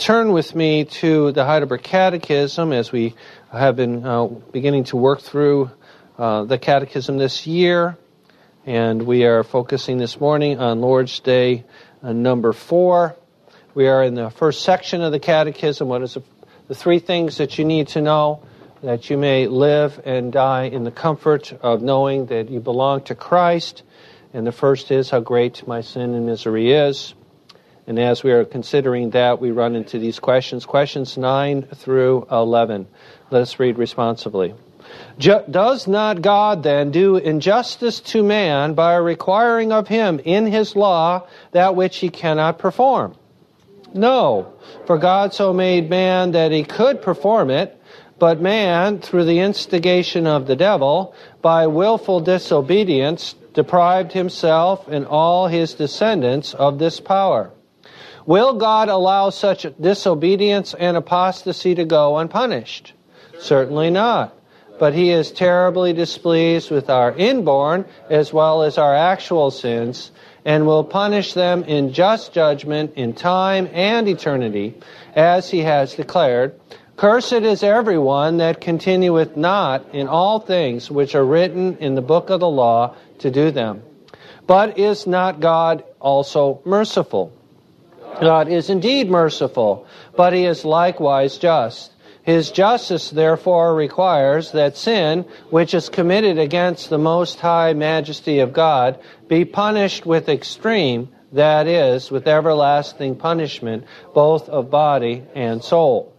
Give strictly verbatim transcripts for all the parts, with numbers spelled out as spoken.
turn with me to the Heidelberg Catechism as we have been uh, beginning to work through uh, the Catechism this year. And we are focusing this morning on Lord's Day uh, number four. We are in the first section of the Catechism. What is the, the three things that you need to know that you may live and die in the comfort of knowing that you belong to Christ? And the first is how great my sin and misery is. And as we are considering that, we run into these questions. Questions nine through eleven. Let us read responsively. Does not God then do injustice to man by requiring of him in his law that which he cannot perform? No, for God so made man that he could perform it, but man, through the instigation of the devil, by willful disobedience, deprived himself and all his descendants of this power. Will God allow such disobedience and apostasy to go unpunished? Certainly not. But he is terribly displeased with our inborn as well as our actual sins, and will punish them in just judgment in time and eternity, as he has declared, Cursed is everyone that continueth not in all things which are written in the book of the law to do them. But is not God also merciful? God is indeed merciful, but he is likewise just. His justice, therefore, requires that sin, which is committed against the most high majesty of God, be punished with extreme, that is, with everlasting punishment, both of body and soul.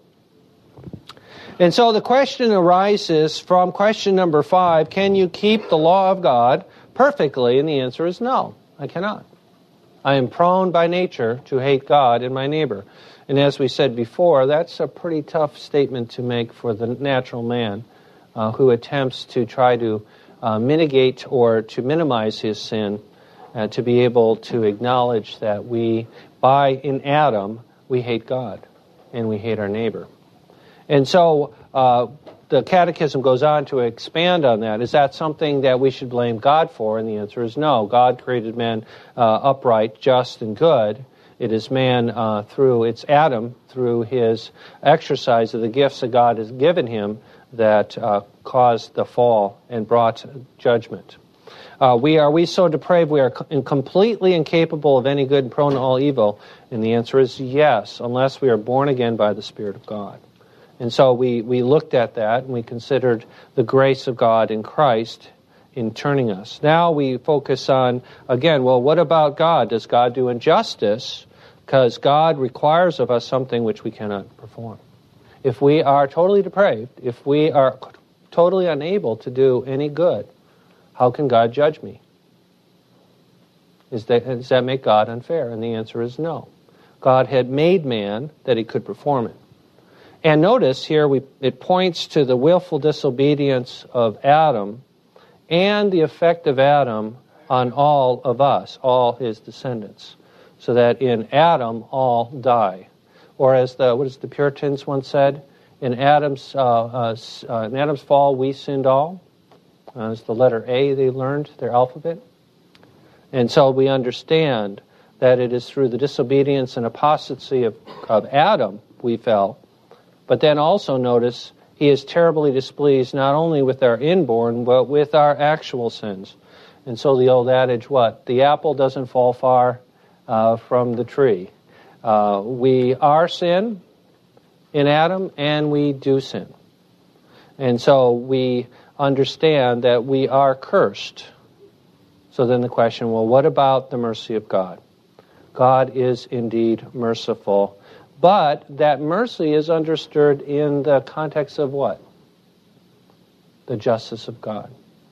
And so the question arises from question number five, can you keep the law of God perfectly? And the answer is no, I cannot. I am prone by nature to hate God and my neighbor. And as we said before, that's a pretty tough statement to make for the natural man uh, who attempts to try to uh, mitigate or to minimize his sin, uh, to be able to acknowledge that we, by in Adam, we hate God and we hate our neighbor. And so uh, the Catechism goes on to expand on that. Is that something that we should blame God for? And the answer is no. God created man uh, upright, just, and good. It is man uh, through, it's Adam, through his exercise of the gifts that God has given him that uh, caused the fall and brought judgment. Uh, we are we so depraved we are co- completely incapable of any good and prone to all evil? And the answer is yes, unless we are born again by the Spirit of God. And so we, we looked at that and we considered the grace of God in Christ in turning us. Now we focus on, again, well, what about God? Does God do injustice? Because God requires of us something which we cannot perform. If we are totally depraved, if we are totally unable to do any good, how can God judge me? Is that, does that make God unfair? And the answer is no. God had made man that he could perform it. And notice here we, it points to the willful disobedience of Adam and the effect of Adam on all of us, all his descendants. So that in Adam all die. Or as the, what is the Puritans once said, in Adam's, uh, uh, uh, in Adam's fall we sinned all. Uh, it's the letter A they learned, their alphabet. And so we understand that it is through the disobedience and apostasy of, of Adam we fell. But then also notice, he is terribly displeased not only with our inborn, but with our actual sins. And so the old adage, what? The apple doesn't fall far uh, from the tree. Uh, we are sin in Adam, and we do sin. And so we understand that we are cursed. So then the question, well, what about the mercy of God? God is indeed merciful. But that mercy is understood in the context of what? The justice of God.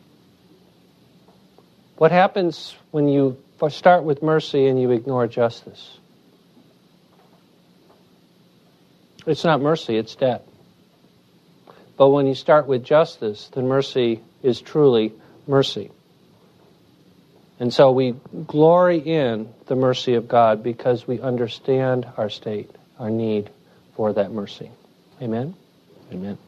What happens when you start with mercy and you ignore justice? It's not mercy, it's debt. But when you start with justice, then mercy is truly mercy. And so we glory in the mercy of God because we understand our state, our need for that mercy. Amen? Amen.